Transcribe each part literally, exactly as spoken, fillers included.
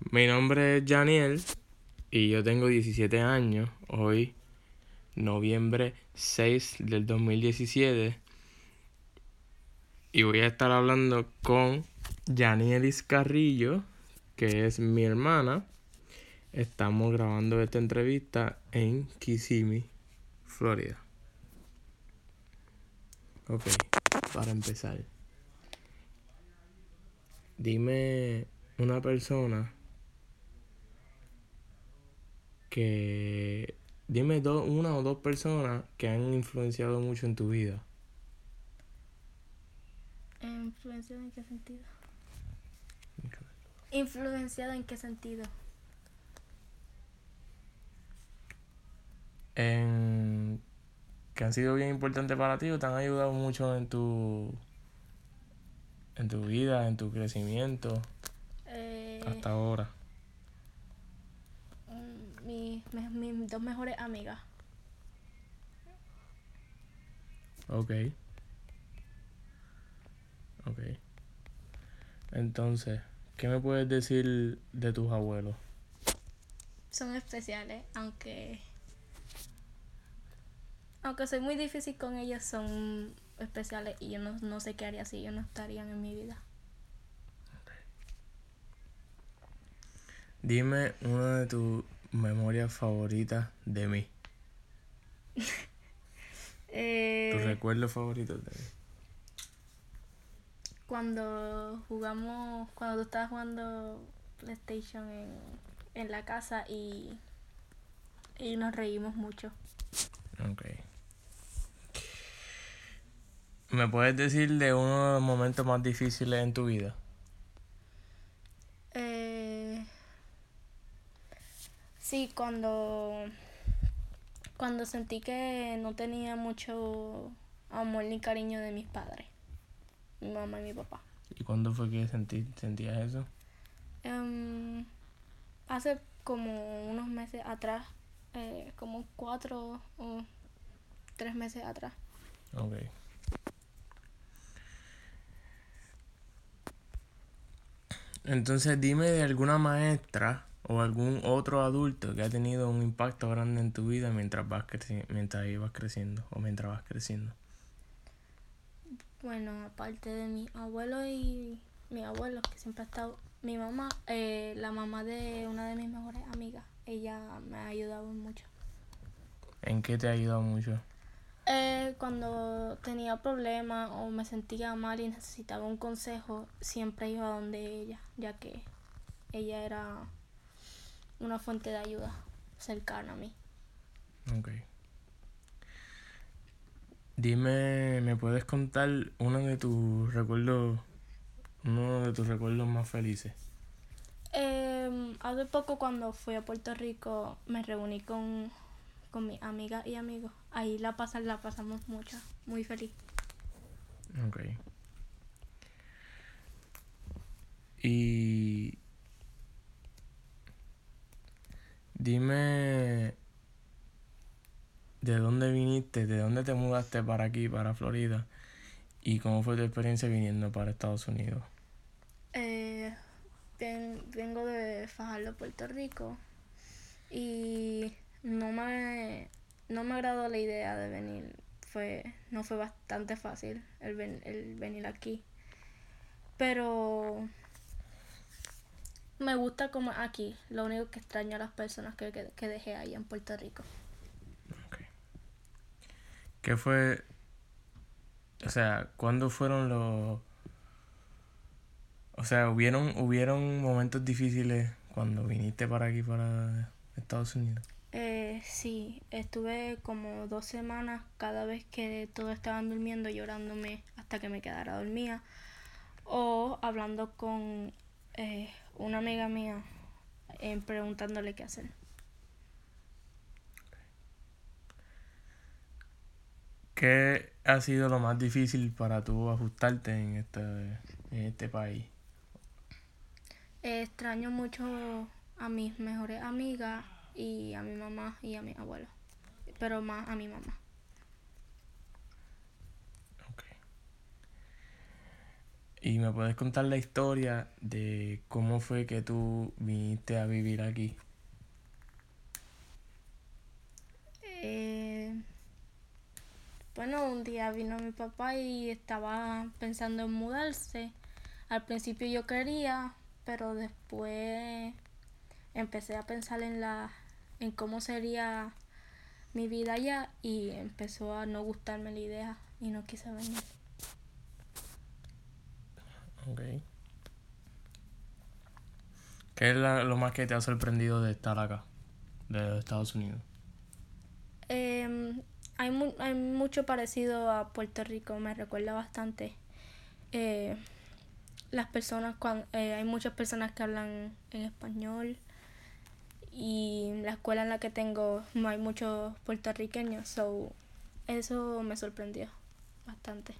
Mi nombre es Janiel y yo tengo diecisiete años. Hoy, noviembre seis del dos mil diecisiete. Y voy a estar hablando con Janielis Carrillo, que es mi hermana. Estamos grabando esta entrevista en Kissimmee, Florida. Ok, para empezar. Dime una persona que... Dime do- una o dos personas que han influenciado mucho en tu vida. ¿Influenciado en qué sentido? ¿Influenciado en qué sentido? En... que han sido bien importantes para ti o te han ayudado mucho en tu... en tu vida, en tu crecimiento, Eh, hasta ahora. mm, mi- me- mis dos mejores amigas. Ok, ok. Entonces, ¿qué me puedes decir de tus abuelos? Son especiales, aunque aunque soy muy difícil con ellos, son especiales y yo no, no sé qué haría si ellos no estarían en mi vida. Dime una de tus memorias favoritas de mí. Tus Eh, recuerdos favoritos de mí. cuando jugamos, cuando tú estabas jugando PlayStation en, en la casa y, y nos reímos mucho. Ok. ¿Me puedes decir de uno de los momentos más difíciles en tu vida? Eh, sí, cuando Cuando sentí que no tenía mucho amor ni cariño de mis padres, mi mamá y mi papá. ¿Y cuándo fue que sentí, sentías eso? Um, hace como unos meses atrás, eh, como cuatro o tres meses atrás. Ok. Entonces dime de alguna maestra o algún otro adulto que ha tenido un impacto grande en tu vida mientras vas creci- mientras ibas creciendo o mientras vas creciendo. Bueno, aparte de mi abuelo y mi abuelo, que siempre ha estado, mi mamá, eh, la mamá de una de mis mejores amigas, ella me ha ayudado mucho. ¿En qué te ha ayudado mucho? Eh, cuando tenía problemas o me sentía mal y necesitaba un consejo, siempre iba donde ella, ya que ella era una fuente de ayuda cercana a mí. Ok. Dime, ¿me puedes contar uno de tus recuerdos, uno de tus recuerdos más felices? Eh, hace poco cuando fui a Puerto Rico me reuní con, con mis amigas y amigos. Ahí la, pasan, la pasamos mucho, muy feliz. Ok. Y dime de dónde viniste, de dónde te mudaste para aquí, para Florida, y cómo fue tu experiencia viniendo para Estados Unidos. Eh, ven- vengo de Fajardo, Puerto Rico y no me, no me agradó la idea de venir. Fue, no fue bastante fácil el, ven- el venir aquí. Pero me gusta como aquí. Lo único que extraño a las personas que, que, que dejé ahí en Puerto Rico. Ok. ¿Qué fue, o sea, cuándo fueron los, o sea, hubieron, hubieron momentos difíciles cuando viniste para aquí, para Estados Unidos? Eh, sí, estuve como dos semanas cada vez que todos estaban durmiendo llorándome hasta que me quedara dormida o hablando con eh, una amiga mía eh, preguntándole qué hacer. ¿Qué ha sido lo más difícil para tú ajustarte en este, en este país? Eh, extraño mucho a mis mejores amigas y a mi mamá y a mi abuelo, pero más a mi mamá. Ok. ¿Y me puedes contar la historia de cómo fue que tú viniste a vivir aquí? Eh, bueno, un día vino mi papá y estaba pensando en mudarse. Al principio yo quería, pero después empecé a pensar en la en cómo sería mi vida allá y empezó a no gustarme la idea y no quise venir. Ok. ¿Qué es la- lo más que te ha sorprendido de estar acá, de los Estados Unidos? Eh, hay, mu- hay mucho parecido a Puerto Rico, me recuerda bastante. Eh, las personas, cuan- eh, hay muchas personas que hablan en español y la escuela en la que tengo no hay muchos puertorriqueños, so eso me sorprendió bastante.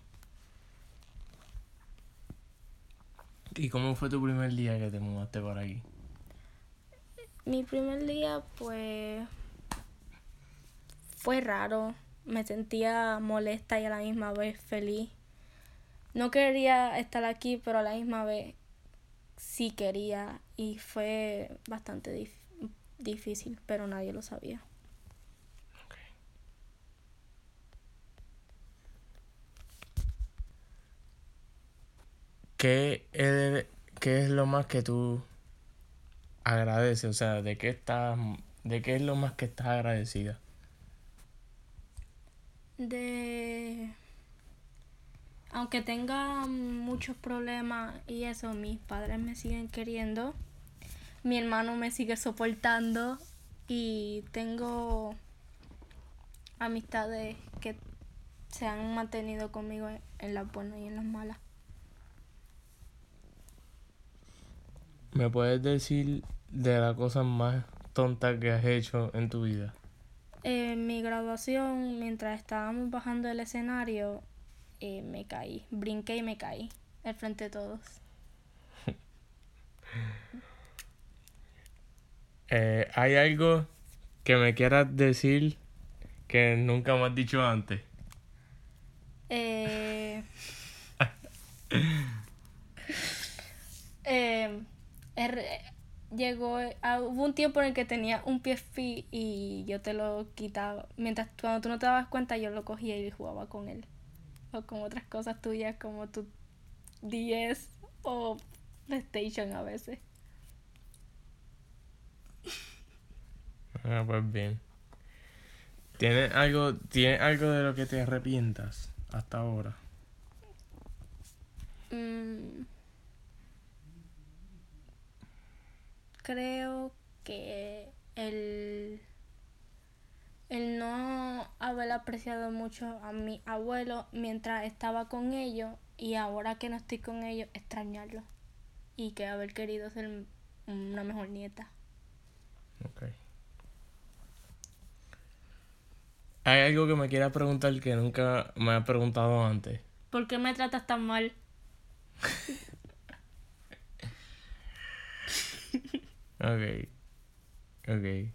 ¿Y cómo fue tu primer día que te mudaste para aquí? Mi primer día pues fue raro, me sentía molesta y a la misma vez feliz. No quería estar aquí, pero a la misma vez sí quería y fue bastante dif- difícil, pero nadie lo sabía. Ok. ¿Qué es, qué es lo más que tú agradeces? O sea, ¿de qué estás, de qué es lo más que estás agradecida? De Aunque tenga muchos problemas y eso, mis padres me siguen queriendo, mi hermano me sigue soportando y tengo amistades que se han mantenido conmigo en, en las buenas y en las malas. ¿Me puedes decir de las cosas más tontas que has hecho en tu vida? En mi graduación, mientras estábamos bajando del escenario, eh, me caí, brinqué y me caí al frente de todos. Eh, ¿hay algo que me quieras decir que nunca me has dicho antes? Eh, eh, er- llegó, ah, hubo un tiempo en el que tenía un P S P y yo te lo quitaba. Mientras cuando tú no te dabas cuenta, yo lo cogía y jugaba con él. O con otras cosas tuyas como tu D S o PlayStation a veces. Ah, pues bien. ¿Tienes algo, ¿tienes algo de lo que te arrepientas hasta ahora? Mm, creo que el, el no haber apreciado mucho a mi abuelo mientras estaba con ellos y ahora que no estoy con ellos, extrañarlo. Y que haber querido ser una mejor nieta. Ok. ¿Hay algo que me quieras preguntar que nunca me has preguntado antes? ¿Por qué me tratas tan mal? Ok, ok.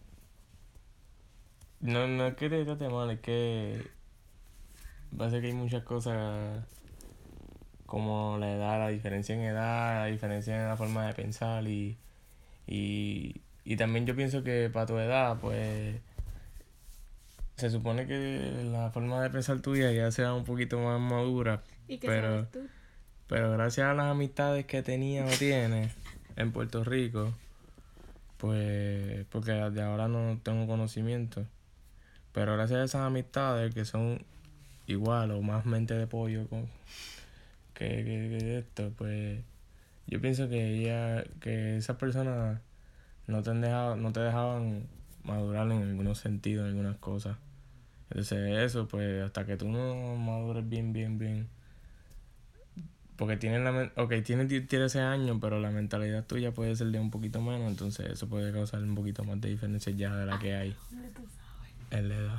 No, no es que te trate mal, es que pasa que hay muchas cosas como la edad, la diferencia en edad, la diferencia en la forma de pensar y, y, y también yo pienso que para tu edad, pues se supone que la forma de pensar tuya ya sea un poquito más madura, ¿Y qué pero, sabes tú? pero gracias a las amistades que tenía o tienes en Puerto Rico, pues porque de ahora no tengo conocimiento, pero gracias a esas amistades que son igual o más mente de pollo con, que, que, que esto, pues yo pienso que ella, que esas personas no te han dejado, no te dejaban madurar en algunos sentidos, en algunas cosas. Entonces eso, pues hasta que tú no madures bien, bien, bien. Porque tienes la men- ok, tienes die- trece años, pero la mentalidad tuya puede ser de un poquito menos, entonces eso puede causar un poquito más de diferencia ya de la que hay en la edad.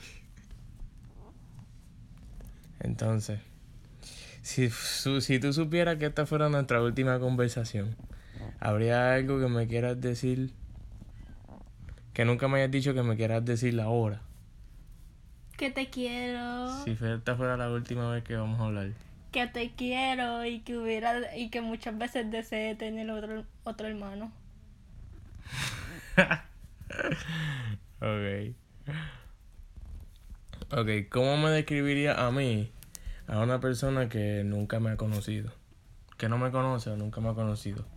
Entonces, si, su- si tú supieras que esta fuera nuestra última conversación, ¿habría algo que me quieras decir que nunca me hayas dicho que me quieras decir ahora? Que te quiero. Si fue- esta fuera la última vez que vamos a hablar. que te quiero y que hubiera y que muchas veces desee tener otro otro hermano. Ok. Ok, ¿cómo me describiría a mí? A una persona que nunca me ha conocido. Que no me conoce o nunca me ha conocido.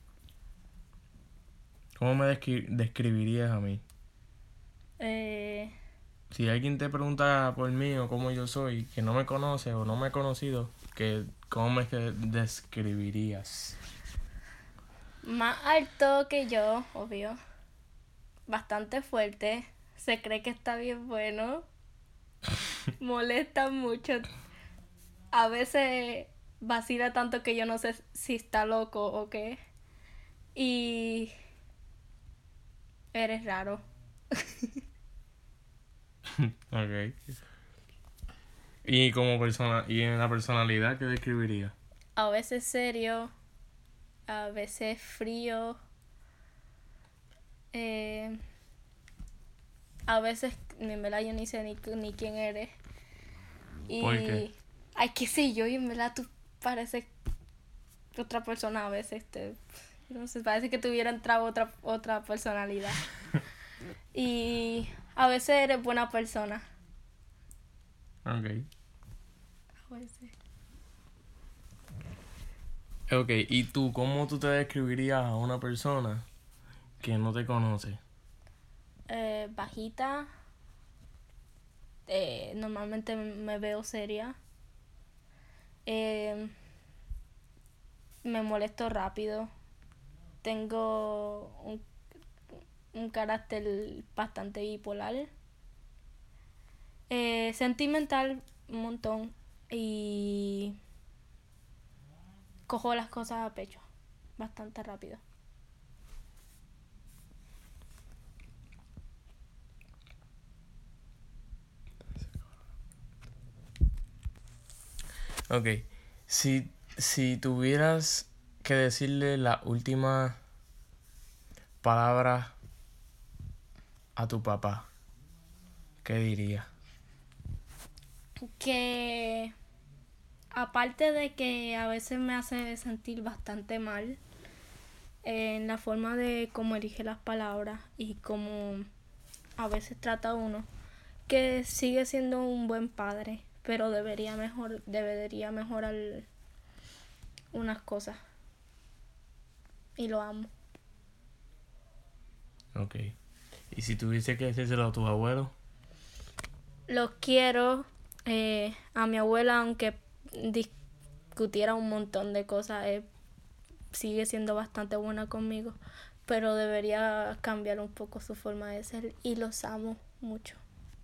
¿Cómo me descri- describirías a mí? Eh, Si alguien te pregunta por mí o cómo yo soy, que no me conoce o no me ha conocido, que ¿cómo me que- describirías? más alto que yo, obvio. Bastante fuerte. Se cree que está bien bueno. Molesta mucho. A veces vacila tanto que yo no sé si está loco o qué. Y eres raro. Ok. Y como persona, y en la personalidad, ¿qué describiría? A veces serio, a veces frío. Eh, a veces, en verdad, yo ni sé ni, ni quién eres. ¿Por qué? Y, ay, qué sé yo, y en verdad tú pareces otra persona a veces. Te, no sé, parece que tuviera entrado otra, otra personalidad. Y a veces eres buena persona. Ok. A veces. Ok, ¿y tú cómo tú te describirías a una persona que no te conoce? Eh, bajita. Eh, normalmente me veo seria. Eh, me molesto rápido. Tengo un, un carácter bastante bipolar. Eh, sentimental un montón. Y cojo las cosas a pecho bastante rápido. Ok, si, si tuvieras que decirle la última palabra a tu papá, ¿qué diría? Que aparte de que a veces me hace sentir bastante mal en la forma de cómo elige las palabras y cómo a veces trata a uno, que sigue siendo un buen padre, pero debería mejor debería mejorar unas cosas y lo amo. Ok. ¿Y si tuviese que decírselo a tu abuelo? Los quiero. Eh, a mi abuela, aunque discutiera un montón de cosas, eh, sigue siendo bastante buena conmigo, pero debería cambiar un poco su forma de ser y los amo mucho.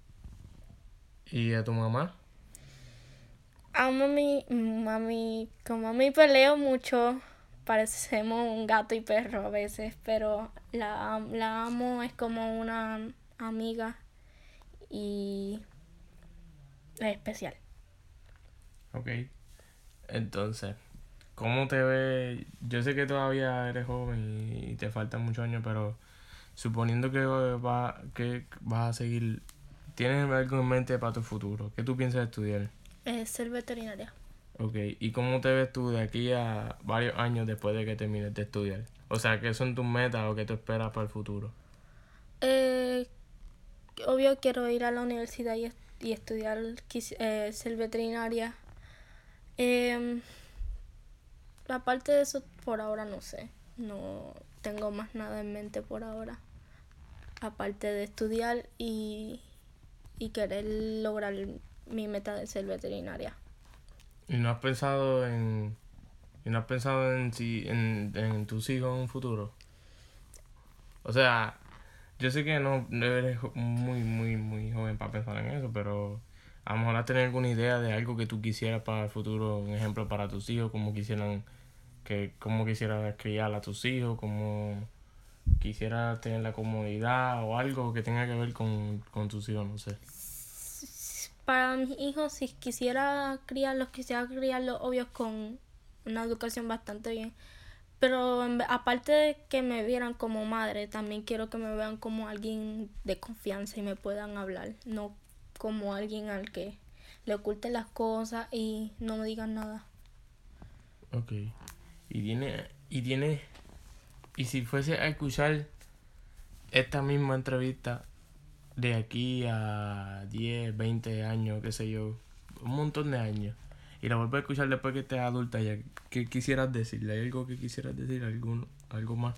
¿Y a tu mamá? Amo a mi mami, con mami peleo mucho, parecemos un gato y perro a veces, pero la, la amo, es como una amiga y es especial. Ok. Entonces, ¿cómo te ves? Yo sé que todavía eres joven y te faltan muchos años, pero suponiendo que, va, que vas a seguir, ¿tienes algo en mente para tu futuro? ¿Qué tú piensas estudiar? Es ser veterinaria. Ok, ¿y cómo te ves tú de aquí a varios años después de que termines de estudiar? O sea, ¿qué son tus metas o qué tú esperas para el futuro? Eh, obvio quiero ir a la universidad y, est- y estudiar, quis- eh, ser veterinaria. Eh, aparte de eso, por ahora no sé. No tengo más nada en mente por ahora. Aparte de estudiar y, y querer lograr mi meta de ser veterinaria. ¿Y no has pensado en, y no has pensado en si, en, en tus hijos en un futuro? O sea, yo sé que no, no eres jo- muy, muy, muy joven para pensar en eso, pero a lo mejor has tenido alguna idea de algo que tú quisieras para el futuro, un ejemplo para tus hijos, cómo quisieran, que, cómo quisieras criar a tus hijos, cómo quisieras tener la comodidad o algo que tenga que ver con, con tus hijos, no sé. Para mis hijos, si quisiera criarlos, quisiera criarlos, obvio, con una educación bastante bien. Pero en ve- aparte de que me vieran como madre, también quiero que me vean como alguien de confianza y me puedan hablar, no como alguien al que le oculten las cosas y no me digan nada. Ok. Y tiene, y tiene, y si fuese a escuchar esta misma entrevista de aquí a diez veinte años, qué sé yo, un montón de años, y la vuelves a escuchar después que estés adulta ya, ¿qué quisieras decirle? ¿Hay algo que quisieras decir? ¿Alguno, algo más?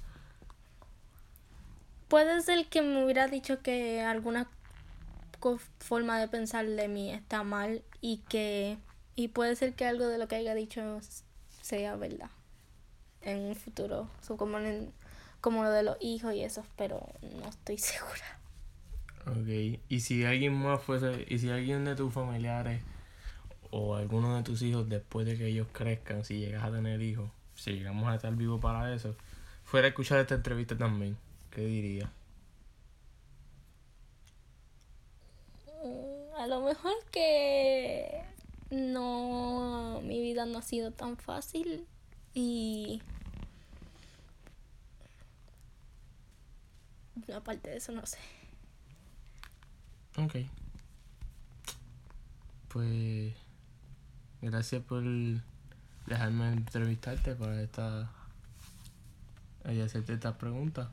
Puede ser que me hubiera dicho que alguna co- forma de pensar de mí está mal y que y puede ser que algo de lo que haya dicho s- sea verdad en un futuro, so, como en- como lo de los hijos y eso, pero no estoy segura. Ok. Y si alguien más fuese, y si alguien de tus familiares o alguno de tus hijos después de que ellos crezcan, si llegas a tener hijos, si llegamos a estar vivos para eso, fuera a escuchar esta entrevista también, ¿qué dirías? Mm, A lo mejor que no, mi vida no ha sido tan fácil y aparte de eso no sé. Ok. Pues gracias por dejarme entrevistarte para esta y hacerte estas preguntas.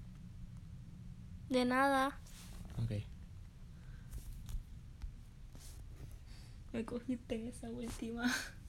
De nada. Ok. Me cogiste en esa última.